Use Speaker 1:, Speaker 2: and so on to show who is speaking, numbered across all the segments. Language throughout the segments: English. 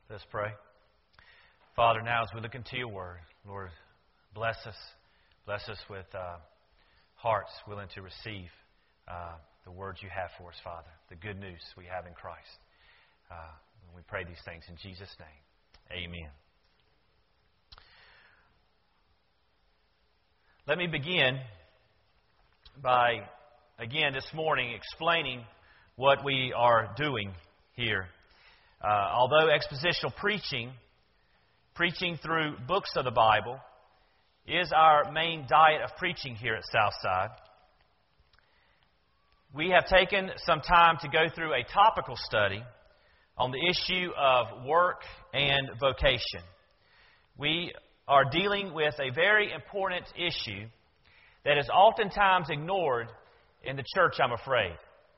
Speaker 1: Let's pray. Father, now as we look into your word, Lord, bless us. Bless us with hearts willing to receive the words you have for us, Father, the good news we have in Christ. We pray these things in Jesus' name. Amen. Let me begin by, again, this morning explaining what we are doing here. Although expositional preaching through books of the Bible, is our main diet of preaching here at Southside, we have taken some time to go through a topical study on the issue of work and vocation. We are dealing with a very important issue that is oftentimes ignored in the church, I'm afraid.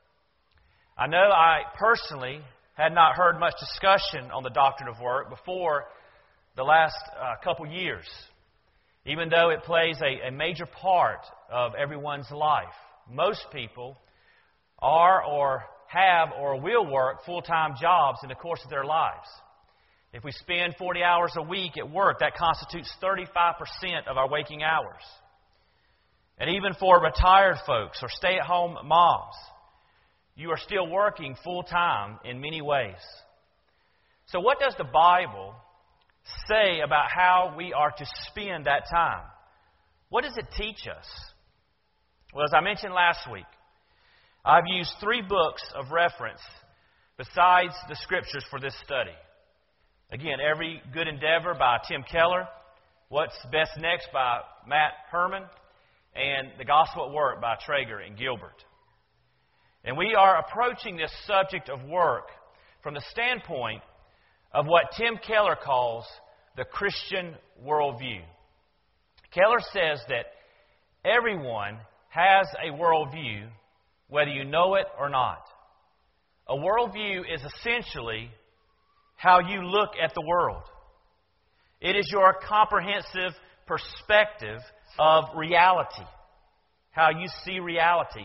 Speaker 1: I know I personally had not heard much discussion on the doctrine of work before the last couple years, even though it plays a major part of everyone's life. Most people are or have or will work full-time jobs in the course of their lives. If we spend 40 hours a week at work, that constitutes 35% of our waking hours. And even for retired folks or stay-at-home moms, you are still working full-time in many ways. So what does the Bible say about how we are to spend that time? What does it teach us? Well, as I mentioned last week, I've used 3 books of reference besides the Scriptures for this study. Again, Every Good Endeavor by Tim Keller, What's Best Next by Matt Herman, and The Gospel at Work by Traeger and Gilbert. And we are approaching this subject of work from the standpoint of what Tim Keller calls the Christian worldview. Keller says that everyone has a worldview, whether you know it or not. A worldview is essentially how you look at the world. It is your comprehensive perspective of reality, how you see reality.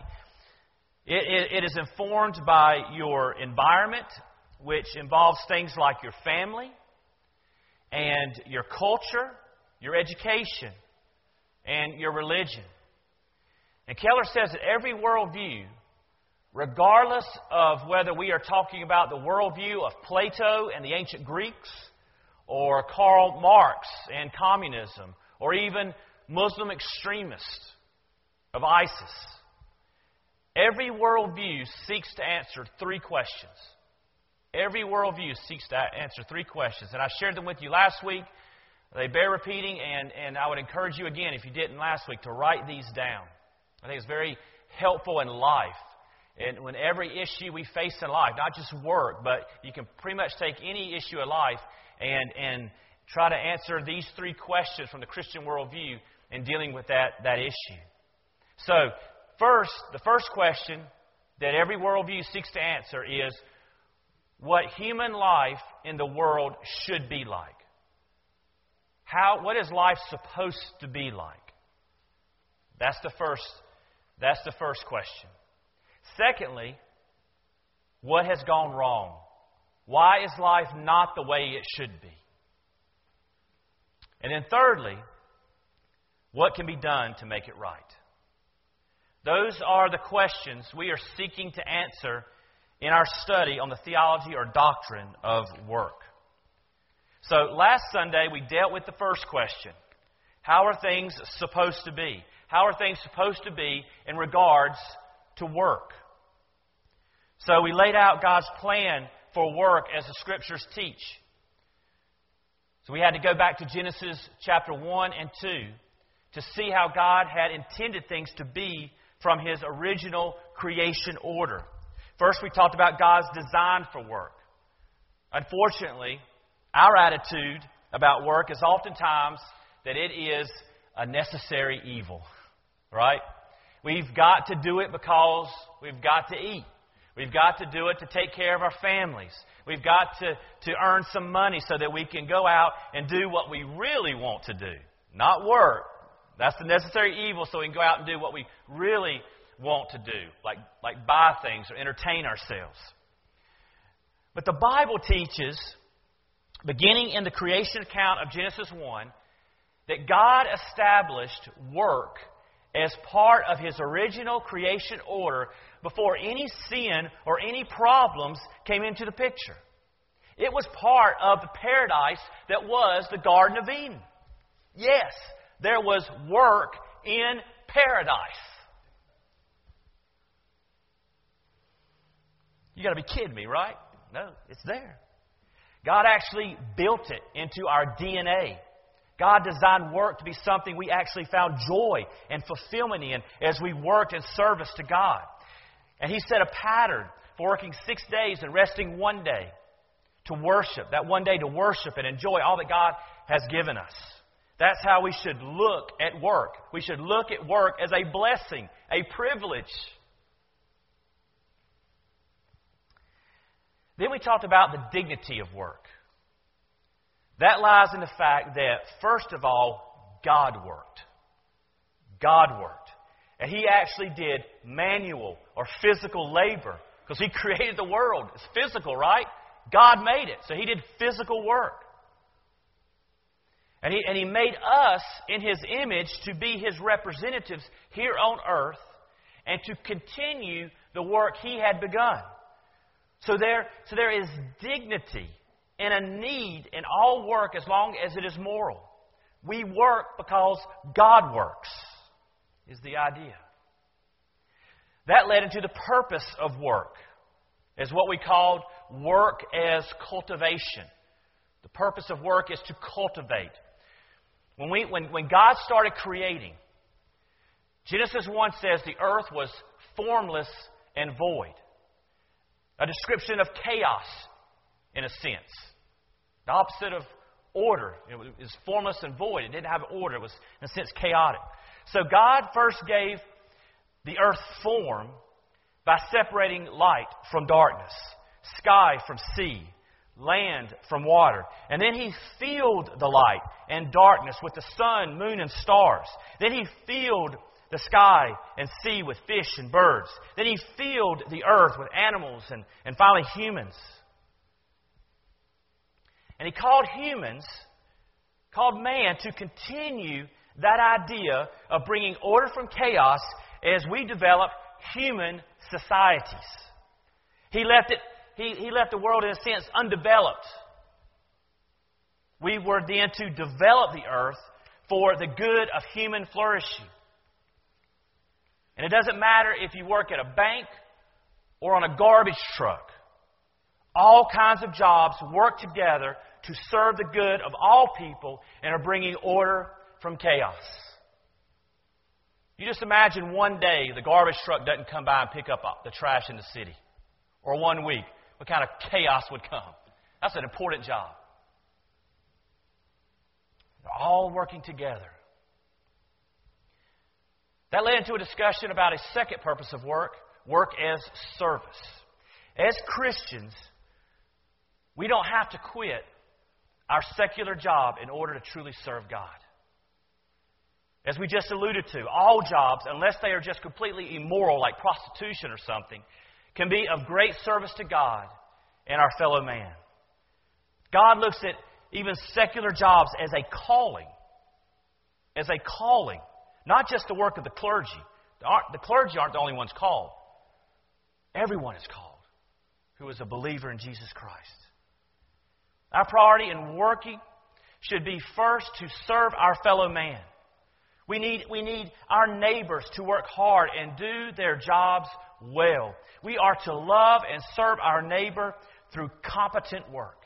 Speaker 1: It is informed by your environment, which involves things like your family and your culture, your education, and your religion. And Keller says that every worldview, regardless of whether we are talking about the worldview of Plato and the ancient Greeks, or Karl Marx and communism, or even Muslim extremists of ISIS, every worldview seeks to answer 3 questions. Every worldview seeks to answer 3 questions. And I shared them with you last week. They bear repeating, and I would encourage you again, if you didn't last week, to write these down. I think it's very helpful in life. And when every issue we face in life, not just work, but you can pretty much take any issue of life and try to answer these 3 questions from the Christian worldview in dealing with that issue. So, the first question that every worldview seeks to answer is what human life in the world should be like. What is life supposed to be like? That's the first question. Secondly, what has gone wrong? Why is life not the way it should be? And then thirdly, what can be done to make it right? Those are the questions we are seeking to answer in our study on the theology or doctrine of work. So last Sunday we dealt with the first question. How are things supposed to be? How are things supposed to be in regards to work? So we laid out God's plan for work as the Scriptures teach. So we had to go back to Genesis chapter 1 and 2 to see how God had intended things to be from His original creation order. First, we talked about God's design for work. Unfortunately, our attitude about work is oftentimes that it is a necessary evil, right? We've got to do it because we've got to eat. We've got to do it to take care of our families. We've got to earn some money so that we can go out and do what we really want to do, not work. That's the necessary evil, so we can go out and do what we really want to do, like buy things or entertain ourselves. But the Bible teaches beginning in the creation account of Genesis 1, that God established work as part of His original creation order before any sin or any problems came into the picture. It was part of the paradise that was the Garden of Eden. Yes, there was work in paradise. You got to be kidding me, right? No, it's there. God actually built it into our DNA. God designed work to be something we actually found joy and fulfillment in as we worked in service to God. And He set a pattern for working 6 days and resting one day to worship. That one day to worship and enjoy all that God has given us. That's how we should look at work. We should look at work as a blessing, a privilege. Then we talked about the dignity of work. That lies in the fact that, first of all, God worked. God worked. And He actually did manual or physical labor because He created the world. It's physical, right? God made it. So He did physical work. And He made us in His image to be His representatives here on earth and to continue the work He had begun. So there is dignity and a need in all work as long as it is moral. We work because God works, is the idea. That led into the purpose of work, as what we called work as cultivation. The purpose of work is to cultivate. When God started creating, Genesis 1 says the earth was formless and void. A description of chaos, in a sense. The opposite of order. It was formless and void. It didn't have order. It was, in a sense, chaotic. So God first gave the earth form by separating light from darkness, sky from sea, land from water. And then He filled the light and darkness with the sun, moon, and stars. Then He filled the sky and sea with fish and birds. Then He filled the earth with animals and finally humans. And He called man to continue that idea of bringing order from chaos as we develop human societies. He left the world, in a sense, undeveloped. We were then to develop the earth for the good of human flourishing. And it doesn't matter if you work at a bank or on a garbage truck. All kinds of jobs work together to serve the good of all people and are bringing order from chaos. You just imagine one day the garbage truck doesn't come by and pick up the trash in the city. Or 1 week. What kind of chaos would come? That's an important job. They're all working together. That led into a discussion about a second purpose of work as service. As Christians, we don't have to quit our secular job in order to truly serve God. As we just alluded to, all jobs, unless they are just completely immoral, like prostitution or something, can be of great service to God and our fellow man. God looks at even secular jobs as a calling. As a calling. Not just the work of the clergy. The clergy aren't the only ones called. Everyone is called who is a believer in Jesus Christ. Our priority in working should be first to serve our fellow man. We need our neighbors to work hard and do their jobs well. We are to love and serve our neighbor through competent work.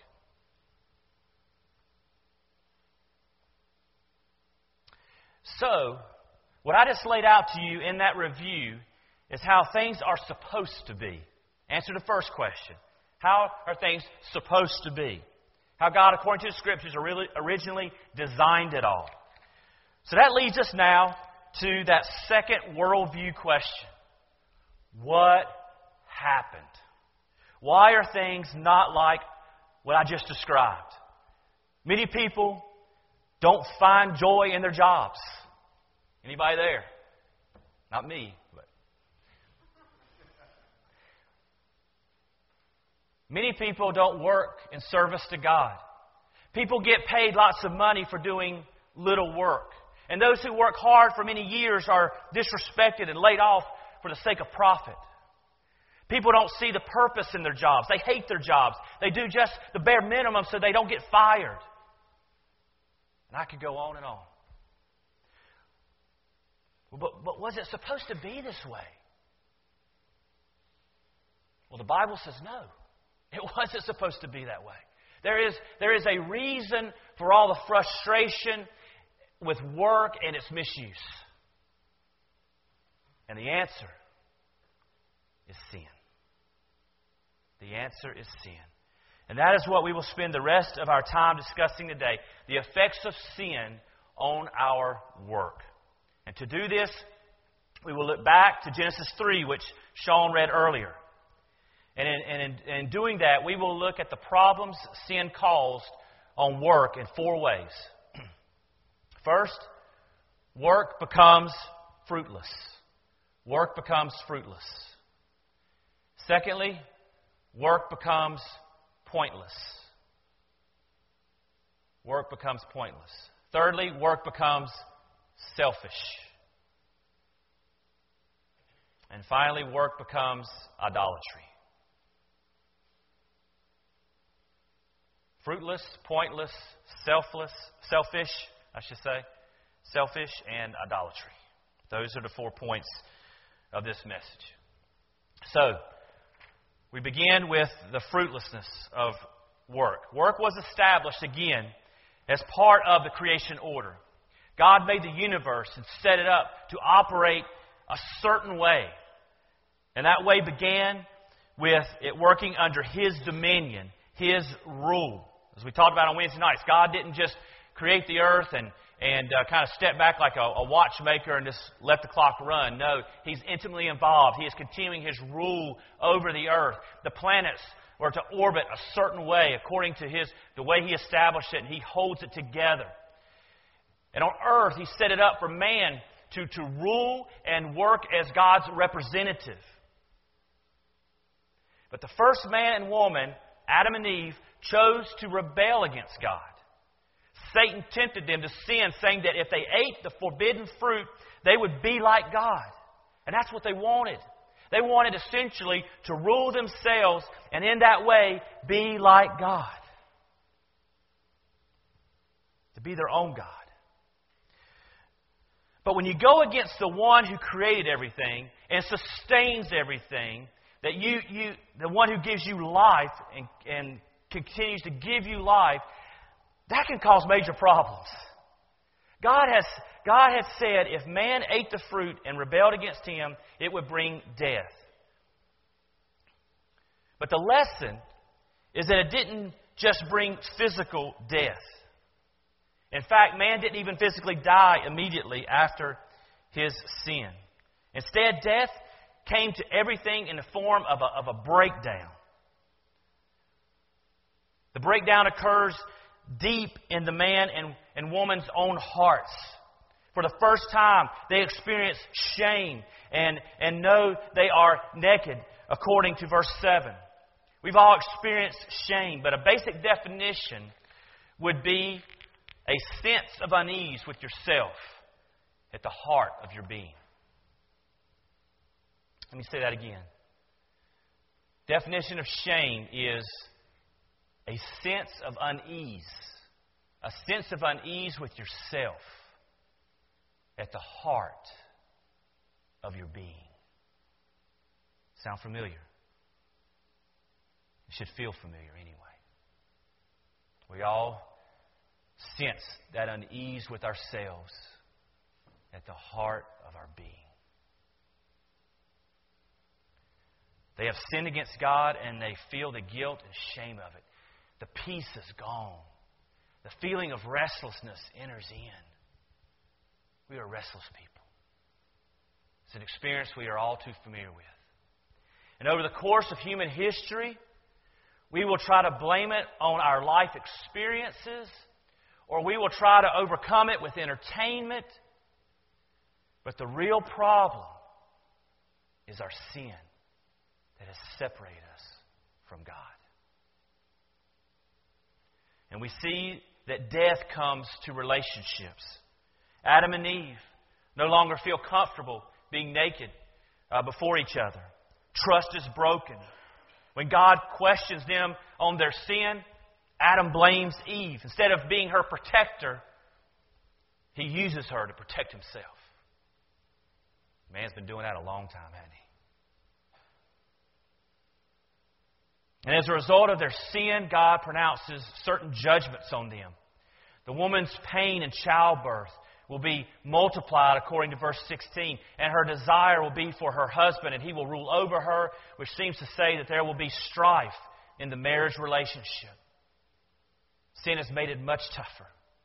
Speaker 1: So, what I just laid out to you in that review is how things are supposed to be. Answer the first question. How are things supposed to be? How God, according to the Scriptures, originally designed it all. So that leads us now to that second worldview question. What happened? Why are things not like what I just described? Many people don't find joy in their jobs. Anybody there? Not me. But. Many people don't work in service to God. People get paid lots of money for doing little work. And those who work hard for many years are disrespected and laid off for the sake of profit. People don't see the purpose in their jobs. They hate their jobs. They do just the bare minimum so they don't get fired. And I could go on and on. But was it supposed to be this way? Well, the Bible says no. It wasn't supposed to be that way. There is a reason for all the frustration with work and its misuse. And the answer is sin. The answer is sin. And that is what we will spend the rest of our time discussing today. The effects of sin on our work. And to do this, we will look back to Genesis 3, which Sean read earlier. And in doing that, we will look at the problems sin caused on work in 4 ways. First, work becomes fruitless. Work becomes fruitless. Secondly, work becomes pointless. Work becomes pointless. Thirdly, work becomes selfish. And finally, work becomes idolatry. Fruitless, pointless, selfish, selfish, and idolatry. Those are the 4 points of this message. So, we begin with the fruitlessness of work. Work was established, again, as part of the creation order. God made the universe and set it up to operate a certain way. And that way began with it working under His dominion, His rule. As we talked about on Wednesday nights, God didn't just create the earth and kind of step back like a watchmaker and just let the clock run. No, He's intimately involved. He is continuing His rule over the earth. The planets were to orbit a certain way according to the way He established it, and He holds it together. And on earth, He set it up for man to rule and work as God's representative. But the first man and woman, Adam and Eve, chose to rebel against God. Satan tempted them to sin, saying that if they ate the forbidden fruit, they would be like God. And that's what they wanted. They wanted essentially to rule themselves and in that way be like God. To be their own God. But when you go against the one who created everything and sustains everything, that the one who gives you life and continues to give you life, that can cause major problems. God has said if man ate the fruit and rebelled against Him, it would bring death. But the lesson is that it didn't just bring physical death. In fact, man didn't even physically die immediately after his sin. Instead, death came to everything in the form of a breakdown. The breakdown occurs deep in the man and woman's own hearts. For the first time, they experience shame and know they are naked, according to verse 7. We've all experienced shame, but a basic definition would be a sense of unease with yourself at the heart of your being. Let me say that again. Definition of shame is a sense of unease. A sense of unease with yourself at the heart of your being. Sound familiar? It should feel familiar anyway. We all sense that unease with ourselves at the heart of our being. They have sinned against God and they feel the guilt and shame of it. The peace is gone. The feeling of restlessness enters in. We are restless people. It's an experience we are all too familiar with. And over the course of human history, we will try to blame it on our life experiences, or we will try to overcome it with entertainment. But the real problem is our sin that has separated us from God. And we see that death comes to relationships. Adam and Eve no longer feel comfortable being naked before each other. Trust is broken. When God questions them on their sin, Adam blames Eve. Instead of being her protector, he uses her to protect himself. Man's been doing that a long time, hasn't he? And as a result of their sin, God pronounces certain judgments on them. The woman's pain in childbirth will be multiplied according to verse 16, and her desire will be for her husband, and he will rule over her, which seems to say that there will be strife in the marriage relationship. Sin has made it much tougher.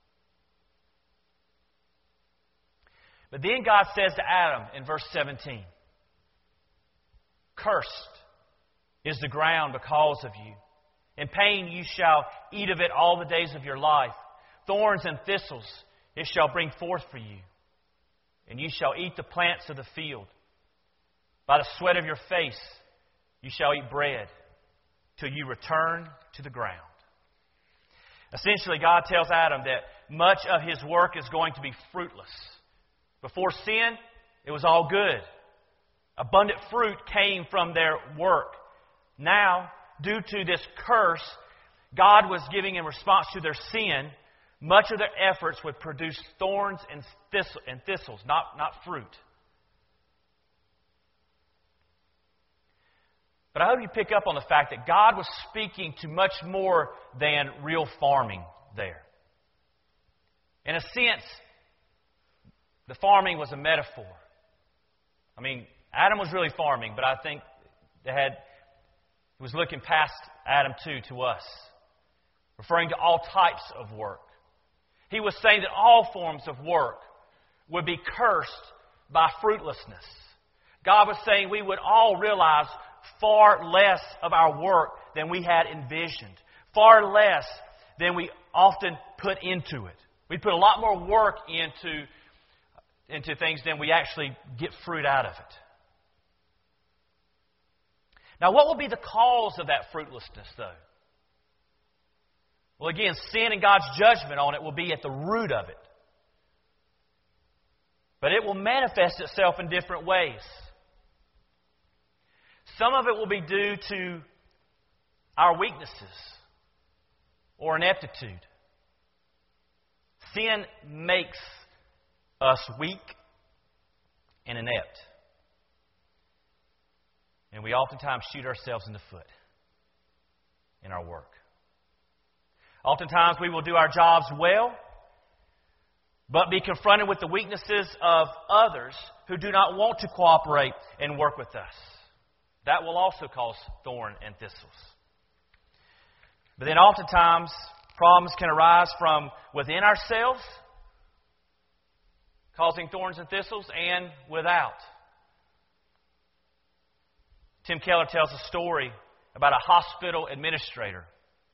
Speaker 1: But then God says to Adam in verse 17, "Cursed is the ground because of you. In pain you shall eat of it all the days of your life. Thorns and thistles it shall bring forth for you. And you shall eat the plants of the field. By the sweat of your face you shall eat bread till you return to the ground." Essentially, God tells Adam that much of his work is going to be fruitless. Before sin, it was all good. Abundant fruit came from their work. Now, due to this curse God was giving in response to their sin, much of their efforts would produce thorns and thistles, not fruit. But I hope you pick up on the fact that God was speaking to much more than real farming there. In a sense, the farming was a metaphor. I mean, Adam was really farming, but I think he was looking past Adam to us, referring to all types of work. He was saying that all forms of work would be cursed by fruitlessness. God was saying we would all realize far less of our work than we had envisioned, far less than we often put into it. We put a lot more work into things than we actually get fruit out of it. Now, what will be the cause of that fruitlessness, though? Well, again, sin and God's judgment on it will be at the root of it. But it will manifest itself in different ways. Some of it will be due to our weaknesses or ineptitude. Sin makes us weak and inept. And we oftentimes shoot ourselves in the foot in our work. Oftentimes we will do our jobs well, but be confronted with the weaknesses of others who do not want to cooperate and work with us. That will also cause thorn and thistles. But then oftentimes problems can arise from within ourselves, causing thorns and thistles, and without. Tim Keller tells a story about a hospital administrator.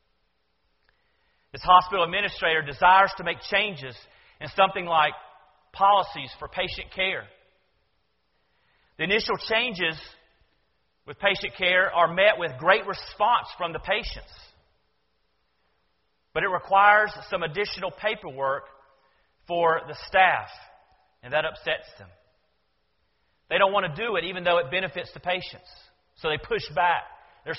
Speaker 1: This hospital administrator desires to make changes in something like policies for patient care. The initial changes with patient care are met with great response from the patients. But it requires some additional paperwork for the staff, and that upsets them. They don't want to do it even though it benefits the patients. So they push back. Their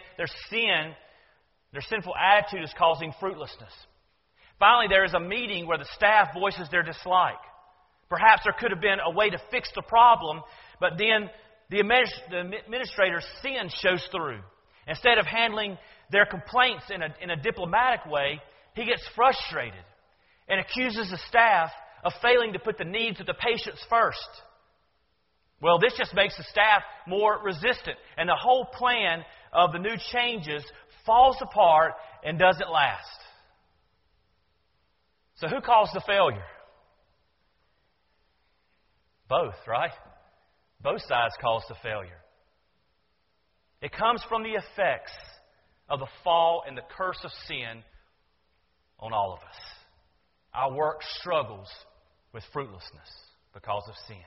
Speaker 1: sinful attitude is causing fruitlessness. Finally, there is a meeting where the staff voices their dislike. Perhaps there could have been a way to fix the problem, but then the administrator's sin shows through. Instead of handling their complaints in a diplomatic way, he gets frustrated and accuses the staff of failing to put the needs of the patients first. Well, this just makes the staff more resistant, and the whole plan of the new changes falls apart and doesn't last. So who caused the failure? Both, right? Both sides caused the failure. It comes from the effects of the fall and the curse of sin on all of us. Our work struggles with fruitlessness because of sin.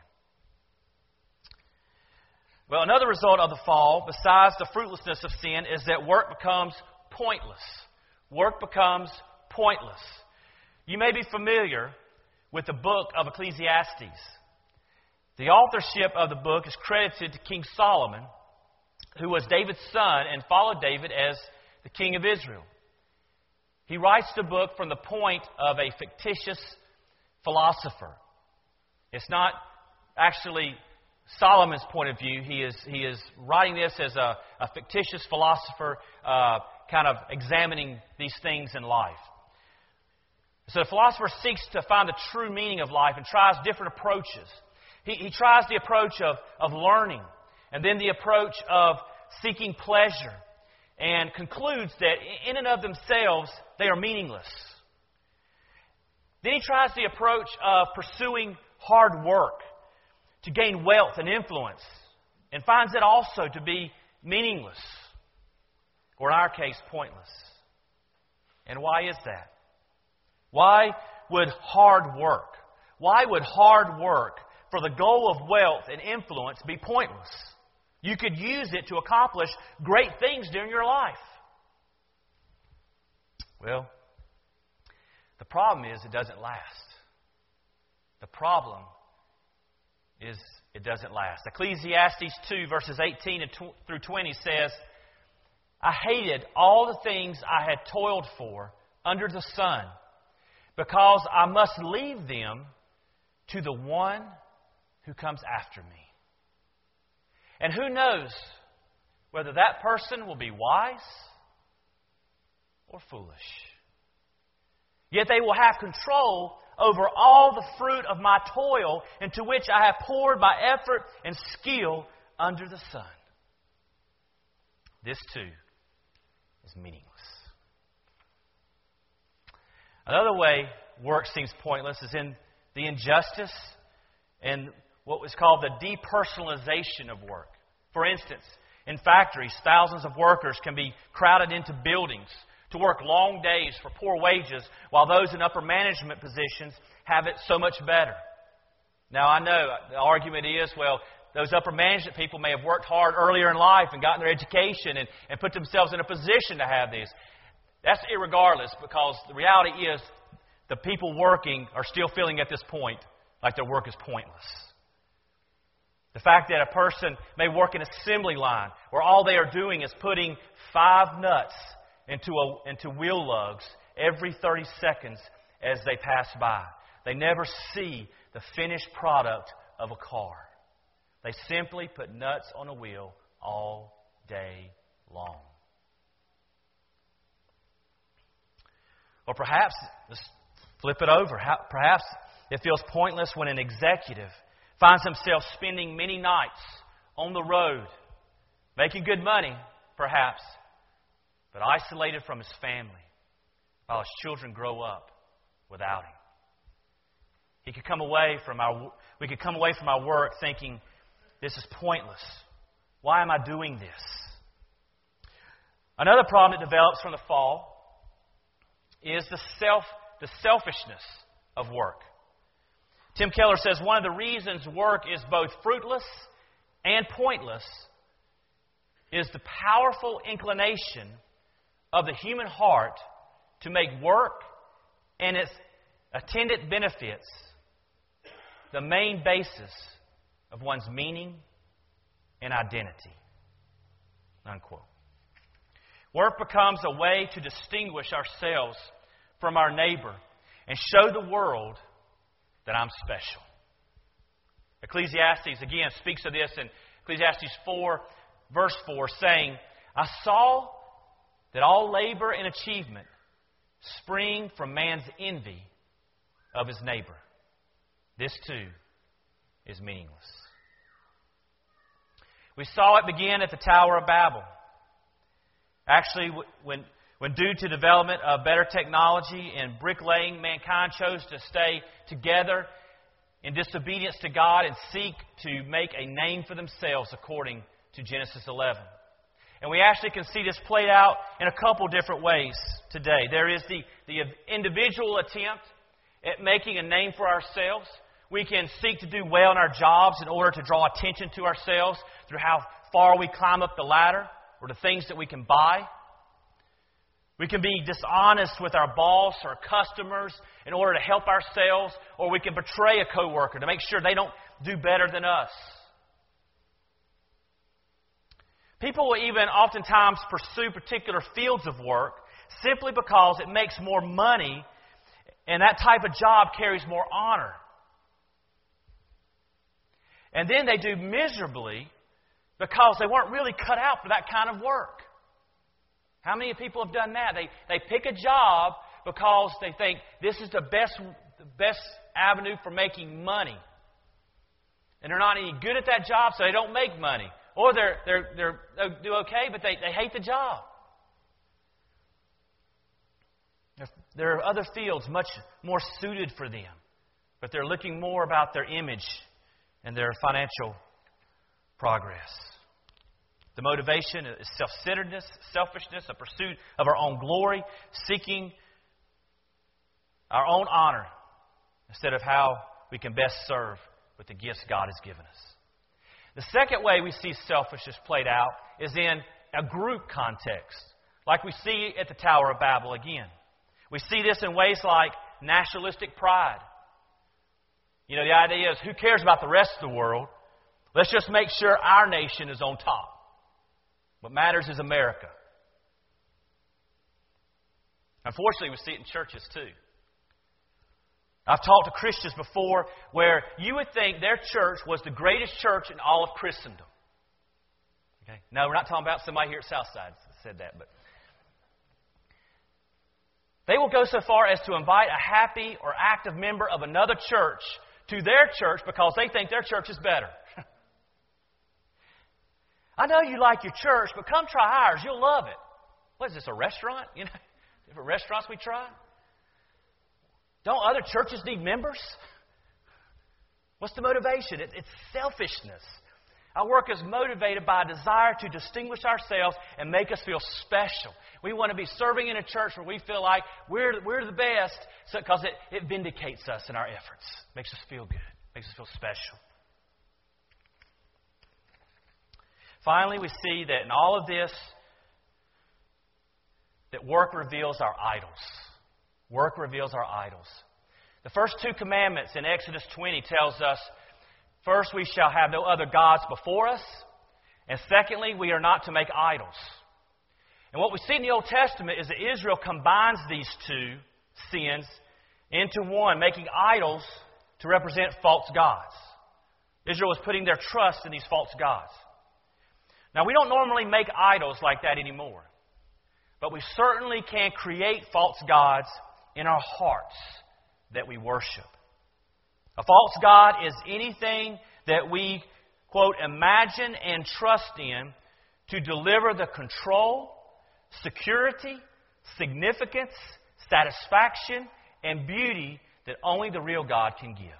Speaker 1: Well, another result of the fall, besides the fruitlessness of sin, is that work becomes pointless. Work becomes pointless. You may be familiar with the book of Ecclesiastes. The authorship of the book is credited to King Solomon, who was David's son and followed David as the king of Israel. He writes the book from the point of a fictitious philosopher. It's not actually Solomon's point of view. He is writing this as a fictitious philosopher, kind of examining these things in life. So the philosopher seeks to find the true meaning of life and tries different approaches. He tries the approach of learning, and then the approach of seeking pleasure, and concludes that in and of themselves they are meaningless. Then he tries the approach of pursuing hard work to gain wealth and influence, and finds it also to be meaningless, or in our case, pointless. And why is that? Why would hard work for the goal of wealth and influence be pointless? You could use it to accomplish great things during your life. Well, the problem is it doesn't last. The problem is it doesn't last. Ecclesiastes 2 verses 18 through 20 says, I hated all the things I had toiled for under the sun, because I must leave them to the one who comes after me. And who knows whether that person will be wise or foolish. Yet they will have control over all the fruit of my toil, into which I have poured my effort and skill under the sun. This too is meaningless. Another way work seems pointless is in the injustice and what was called the depersonalization of work. For instance, in factories, thousands of workers can be crowded into buildings to work long days for poor wages, while those in upper management positions have it so much better. Now, I know the argument is, well, those upper management people may have worked hard earlier in life and gotten their education and put themselves in a position to have these. That's irregardless, because the reality is the people working are still feeling at this point like their work is pointless. The fact that a person may work an assembly line where all they are doing is putting 5 nuts into wheel lugs every 30 seconds as they pass by. They never see the finished product of a car. They simply put nuts on a wheel all day long. Or perhaps, let's flip it over. Perhaps it feels pointless when an executive finds himself spending many nights on the road, making good money, perhaps, but isolated from his family while his children grow up without him. We could come away from our work thinking, this is pointless. Why am I doing this? Another problem that develops from the fall is the selfishness of work. Tim Keller says one of the reasons work is both fruitless and pointless is the powerful inclination of the human heart to make work and its attendant benefits the main basis of one's meaning and identity. Unquote. Work becomes a way to distinguish ourselves from our neighbor and show the world that I'm special. Ecclesiastes, again, speaks of this in Ecclesiastes 4, verse 4, saying, I saw that all labor and achievement spring from man's envy of his neighbor. This, too, is meaningless. We saw it begin at the Tower of Babel. Actually, when due to development of better technology and bricklaying, mankind chose to stay together in disobedience to God and seek to make a name for themselves according to Genesis 11. And we actually can see this played out in a couple different ways today. There is the individual attempt at making a name for ourselves. We can seek to do well in our jobs in order to draw attention to ourselves through how far we climb up the ladder or the things that we can buy. We can be dishonest with our boss or customers in order to help ourselves, or we can betray a coworker to make sure they don't do better than us. People will even oftentimes pursue particular fields of work simply because it makes more money, and that type of job carries more honor. And then they do miserably because they weren't really cut out for that kind of work. How many people have done that? They pick a job because they think this is the best avenue for making money. And they're not any good at that job, so they don't make money. Or they do okay, but they hate the job. There are other fields much more suited for them, but they're looking more about their image and their financial progress. The motivation is self-centeredness, selfishness, a pursuit of our own glory, seeking our own honor instead of how we can best serve with the gifts God has given us. The second way we see selfishness played out is in a group context, like we see at the Tower of Babel again. We see this in ways like nationalistic pride. You know, the idea is, who cares about the rest of the world? Let's just make sure our nation is on top. What matters is America. Unfortunately, we see it in churches too. I've talked to Christians before where you would think their church was the greatest church in all of Christendom. Okay? No, we're not talking about somebody here at Southside that said that, but they will go so far as to invite a happy or active member of another church to their church because they think their church is better. I know you like your church, but come try ours. You'll love it. What is this, a restaurant? You know, different restaurants we try? Don't other churches need members? What's the motivation? It's selfishness. Our work is motivated by a desire to distinguish ourselves and make us feel special. We want to be serving in a church where we feel like we're the best because it vindicates us in our efforts. Makes us feel good. Makes us feel special. Finally, we see that in all of this, that work reveals our idols. Work reveals our idols. The first two commandments in Exodus 20 tells us, first, we shall have no other gods before us. And secondly, we are not to make idols. And what we see in the Old Testament is that Israel combines these two sins into one, making idols to represent false gods. Israel was putting their trust in these false gods. Now, we don't normally make idols like that anymore. But we certainly can create false gods in our hearts that we worship. A false god is anything that we, quote, imagine and trust in to deliver the control, security, significance, satisfaction, and beauty that only the real God can give.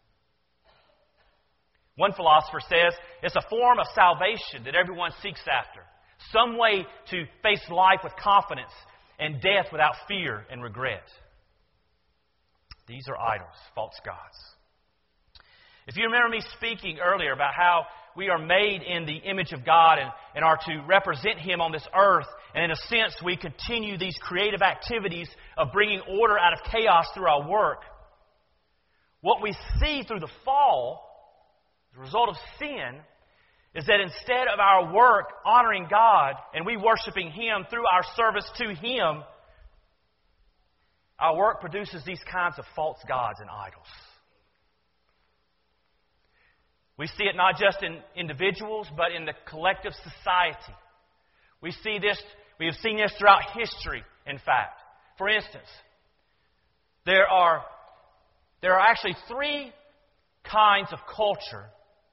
Speaker 1: One philosopher says it's a form of salvation that everyone seeks after. Some way to face life with confidence and death without fear and regret. These are idols, false gods. If you remember me speaking earlier about how we are made in the image of God and are to represent Him on this earth, and in a sense we continue these creative activities of bringing order out of chaos through our work, what we see through the fall, the result of sin, is that instead of our work honoring God and we worshiping Him through our service to Him, our work produces these kinds of false gods and idols. We see it not just in individuals, but in the collective society. We have seen this throughout history, in fact. For instance, there are actually three kinds of culture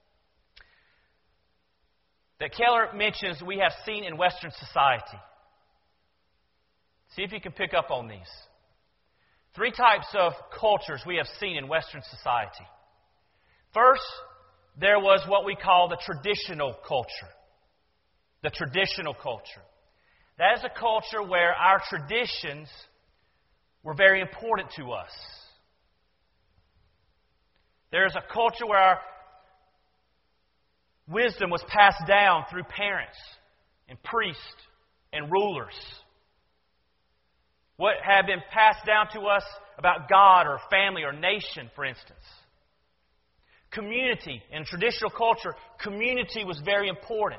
Speaker 1: that Keller mentions we have seen in Western society. See if you can pick up on these. Three types of cultures we have seen in Western society. First, there was what we call the traditional culture. The traditional culture. That is a culture where our traditions were very important to us. There is a culture where our wisdom was passed down through parents and priests and rulers. what had been passed down to us about God or family or nation, for instance. Community. In traditional culture, community was very important.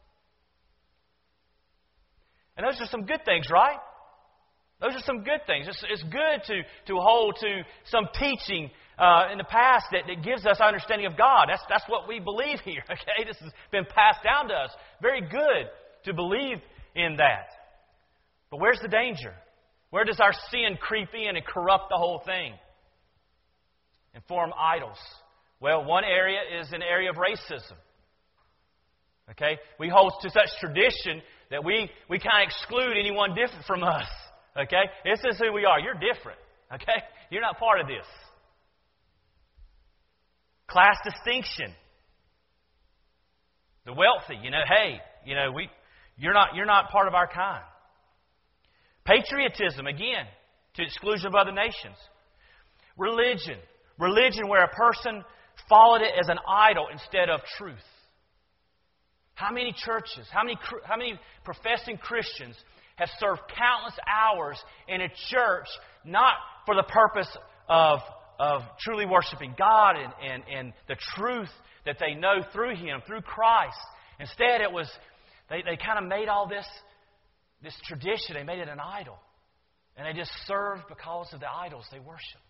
Speaker 1: And those are some good things, right? Those are some good things. It's good to hold to some teaching in the past that gives us understanding of God. That's what we believe here, okay? This has been passed down to us. Very good to believe in that. But where's the danger? Where does our sin creep in and corrupt the whole thing and form idols? Well, one area is an area of racism. Okay? We hold to such tradition that we kind of exclude anyone different from us. Okay? This is who we are. You're different. Okay? You're not part of this. Class distinction. The wealthy, hey, you're not part of our kind. Patriotism, again, to exclusion of other nations. Religion where a person followed it as an idol instead of truth. How many churches, how many professing Christians have served countless hours in a church not for the purpose of truly worshiping God and the truth that they know through Him, through Christ. Instead, it was they kind of made all this tradition, they made it an idol. And they just served because of the idols they worshiped.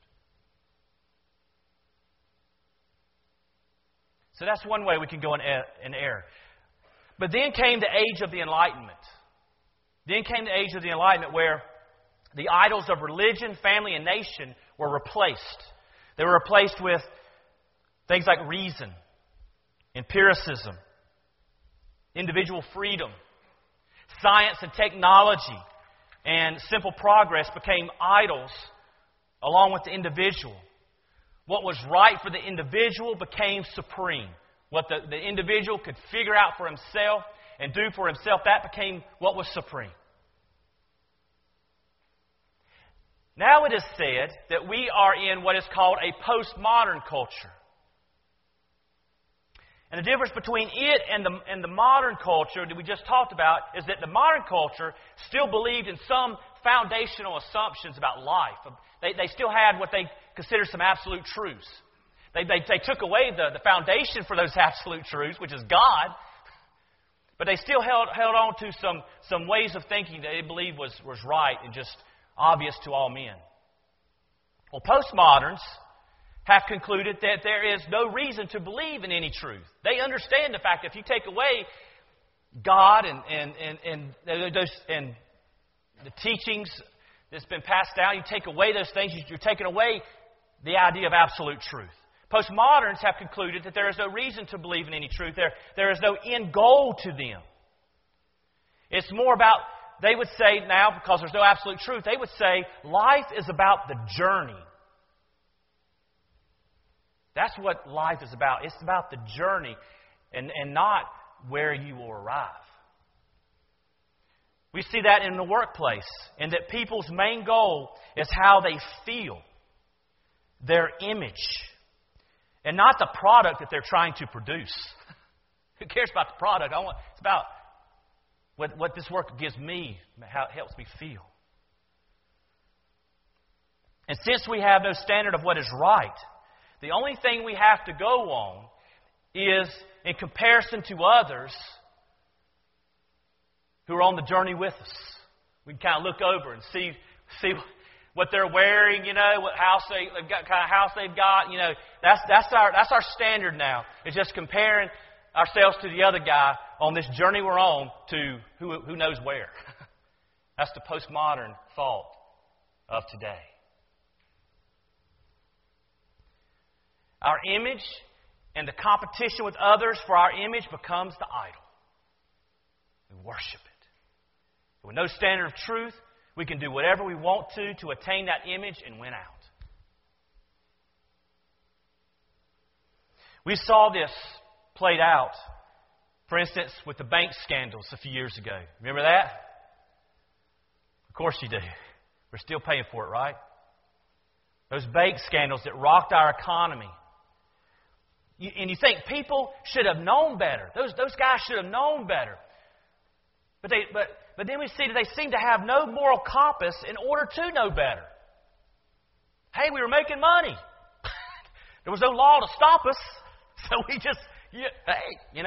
Speaker 1: So that's one way we can go in error. But then came the age of the Enlightenment. Then came the age of the Enlightenment where the idols of religion, family, and nation were replaced. They were replaced with things like reason, empiricism, individual freedom, science and technology, and simple progress became idols along with the individual. What was right for the individual became supreme. What the individual could figure out for himself and do for himself, that became what was supreme. Now it is said that we are in what is called a postmodern culture. And the difference between it and the modern culture that we just talked about is that the modern culture still believed in some foundational assumptions about life. They still had what they considered some absolute truths. They took away the foundation for those absolute truths, which is God, but they still held on to some ways of thinking that they believed was right and just obvious to all men. Well, postmoderns have concluded that there is no reason to believe in any truth. They understand the fact that if you take away God and the teachings that's been passed down, you take away those things, you're taking away the idea of absolute truth. Postmoderns have concluded that there is no reason to believe in any truth. There is no end goal to them. It's more about, they would say now, because there's no absolute truth, they would say life is about the journey. That's what life is about. It's about the journey and not where you will arrive. We see that in the workplace, and that people's main goal is how they feel, their image, and not the product that they're trying to produce. Who cares about the product? It's about what this work gives me, how it helps me feel. And since we have no standard of what is right, the only thing we have to go on is, in comparison to others who are on the journey with us. We can kind of look over and see what they're wearing, what house they've got, kind of house they've got. That's our standard now. It's just comparing ourselves to the other guy on this journey we're on to who knows where. That's the postmodern thought of today. Our image and the competition with others for our image becomes the idol. We worship it. With no standard of truth, we can do whatever we want to attain that image and win out. We saw this played out, for instance, with the bank scandals a few years ago. Remember that? Of course you do. We're still paying for it, right? Those bank scandals that rocked our economy. And you think people should have known better. Those guys should have known better. But but then we see that they seem to have no moral compass in order to know better. Hey, we were making money. There was no law to stop us, so we just, hey.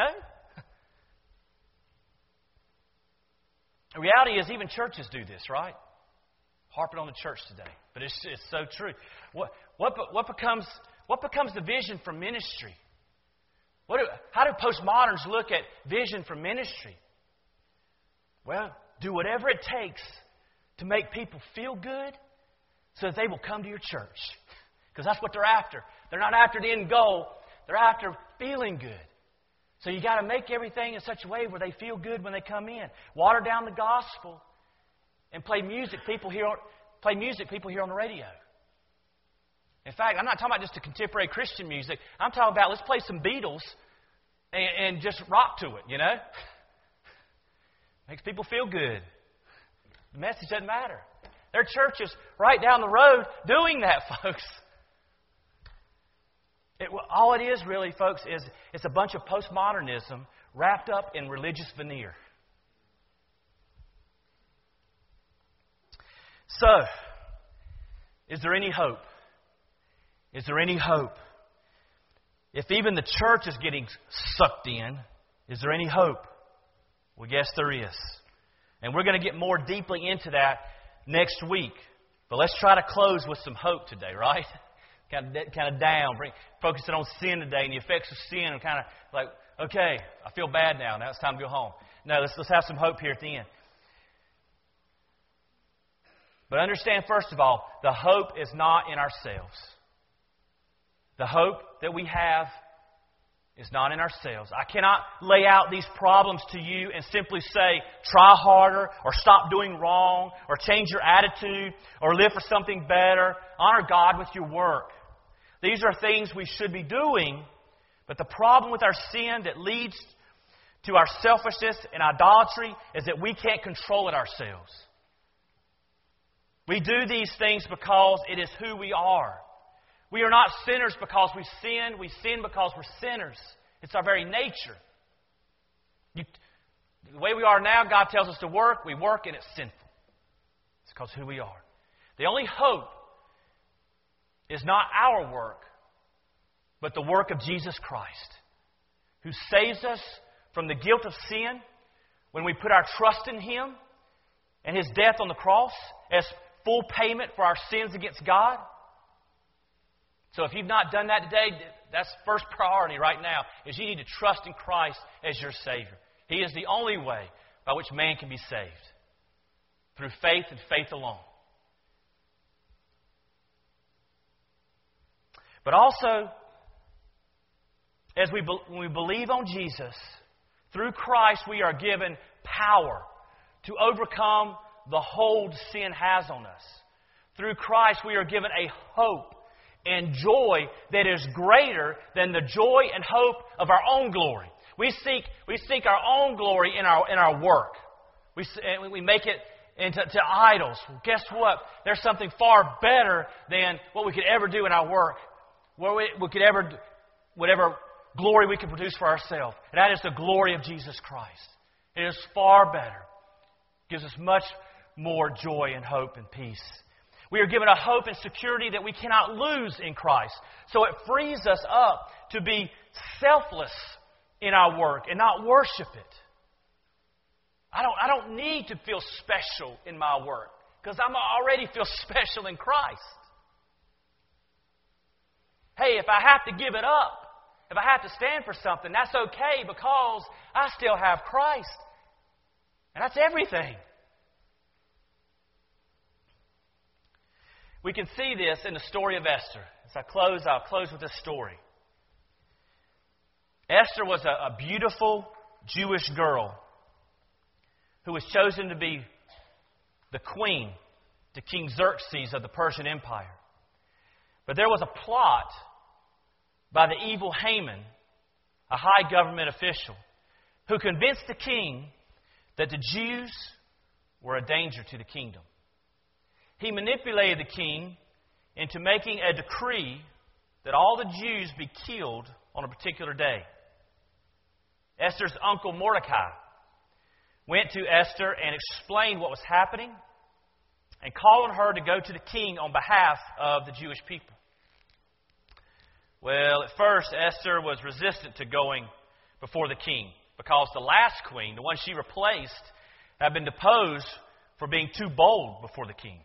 Speaker 1: The reality is even churches do this, right? Harping on the church today, but it's so true. What becomes the vision for ministry? How do postmoderns look at vision for ministry? Well, do whatever it takes to make people feel good so that they will come to your church. Because that's what they're after. They're not after the end goal. They're after feeling good. So you got to make everything in such a way where they feel good when they come in. Water down the gospel and play music people hear on the radio. In fact, I'm not talking about just the contemporary Christian music. I'm talking about let's play some Beatles and just rock to it, Makes people feel good. The message doesn't matter. There are churches right down the road doing that, folks. All it is really, folks, is it's a bunch of postmodernism wrapped up in religious veneer. So, is there any hope? Is there any hope? If even the church is getting sucked in, is there any hope? Well, yes, there is. And we're going to get more deeply into that next week. But let's try to close with some hope today, right? Kind of down, focusing on sin today and the effects of sin. And kind of like, okay, I feel bad now. Now it's time to go home. No, let's have some hope here at the end. But understand, first of all, the hope is not in ourselves. The hope that we have is not in ourselves. I cannot lay out these problems to you and simply say, try harder, or stop doing wrong, or change your attitude, or live for something better. Honor God with your work. These are things we should be doing, but the problem with our sin that leads to our selfishness and idolatry is that we can't control it ourselves. We do these things because it is who we are. We are not sinners because we sin. We sin because we're sinners. It's our very nature. The way we are now, God tells us to work. We work and it's sinful. It's because of who we are. The only hope is not our work, but the work of Jesus Christ, who saves us from the guilt of sin when we put our trust in Him and His death on the cross as full payment for our sins against God. So if you've not done that today, that's first priority right now, is you need to trust in Christ as your Savior. He is the only way by which man can be saved. Through faith and faith alone. But also, when we believe on Jesus, through Christ we are given power to overcome the hold sin has on us. Through Christ we are given a hope and joy that is greater than the joy and hope of our own glory. We seek our own glory in our work. We make it into idols. Well, guess what? There's something far better than what we could ever do in our work. Whatever glory we can produce for ourselves. And that is the glory of Jesus Christ. It is far better. It gives us much more joy and hope and peace. We are given a hope and security that we cannot lose in Christ. So it frees us up to be selfless in our work and not worship it. I don't need to feel special in my work because I already feel special in Christ. Hey, if I have to give it up, if I have to stand for something, that's okay because I still have Christ. And that's everything. We can see this in the story of Esther. As I'll close with this story. Esther was a beautiful Jewish girl who was chosen to be the queen to King Xerxes of the Persian Empire. But there was a plot by the evil Haman, a high government official, who convinced the king that the Jews were a danger to the kingdom. He manipulated the king into making a decree that all the Jews be killed on a particular day. Esther's uncle Mordecai went to Esther and explained what was happening and called on her to go to the king on behalf of the Jewish people. Well, at first, Esther was resistant to going before the king because the last queen, the one she replaced, had been deposed for being too bold before the king.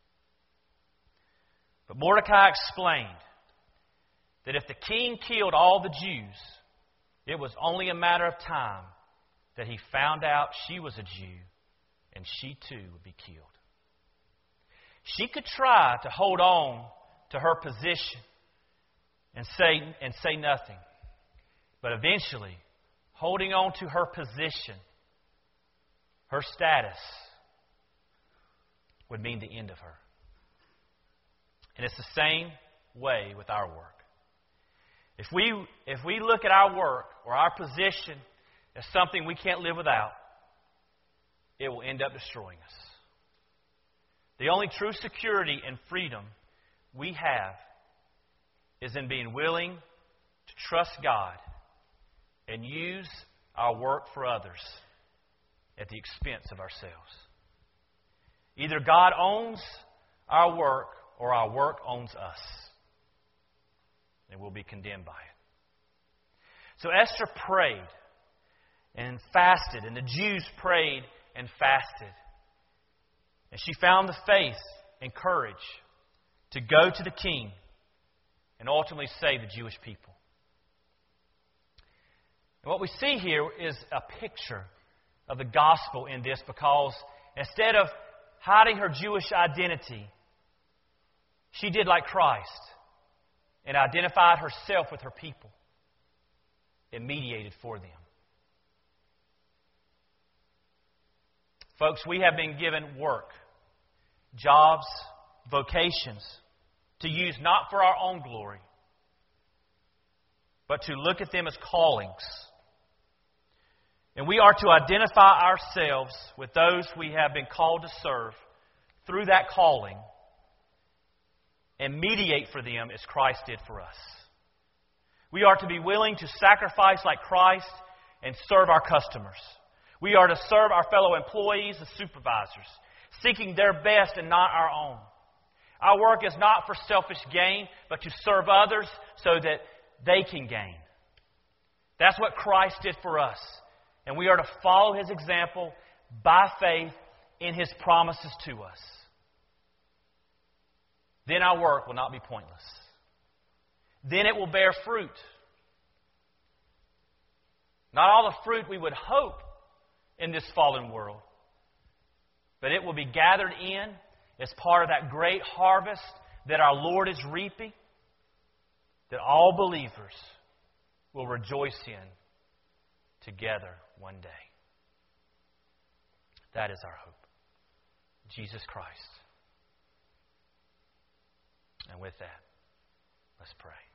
Speaker 1: But Mordecai explained that if the king killed all the Jews, it was only a matter of time that he found out she was a Jew and she too would be killed. She could try to hold on to her position and say nothing. But eventually, holding on to her position, her status, would mean the end of her. And it's the same way with our work. If we look at our work or our position as something we can't live without, it will end up destroying us. The only true security and freedom we have is in being willing to trust God and use our work for others at the expense of ourselves. Either God owns our work or our work owns us, and we'll be condemned by it. So Esther prayed and fasted, and the Jews prayed and fasted. And she found the faith and courage to go to the king and ultimately save the Jewish people. And what we see here is a picture of the gospel in this, because instead of hiding her Jewish identity, she did like Christ and identified herself with her people and mediated for them. Folks, we have been given work, jobs, vocations to use not for our own glory, but to look at them as callings. And we are to identify ourselves with those we have been called to serve through that calling and mediate for them as Christ did for us. We are to be willing to sacrifice like Christ and serve our customers. We are to serve our fellow employees and supervisors, seeking their best and not our own. Our work is not for selfish gain, but to serve others so that they can gain. That's what Christ did for us. And we are to follow His example by faith in His promises to us. Then our work will not be pointless. Then it will bear fruit. Not all the fruit we would hope in this fallen world, but it will be gathered in as part of that great harvest that our Lord is reaping, that all believers will rejoice in together one day. That is our hope. Jesus Christ. And with that, let's pray.